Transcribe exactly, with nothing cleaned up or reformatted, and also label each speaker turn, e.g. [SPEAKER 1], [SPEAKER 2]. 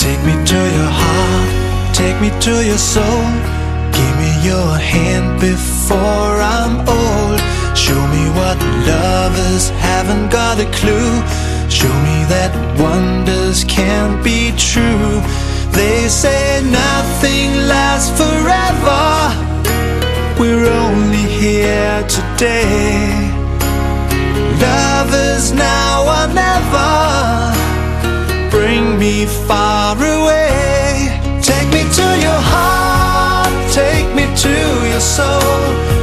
[SPEAKER 1] Take me to your heart, take me to your soul. Give me your hand before I'm old. Show me what lovers haven't got a clue. Show me that wonders can't be true. They say nothing lasts forever. We're only here today. Lovers now or never. Bring me far away. Take me to your heart, take me to your soul.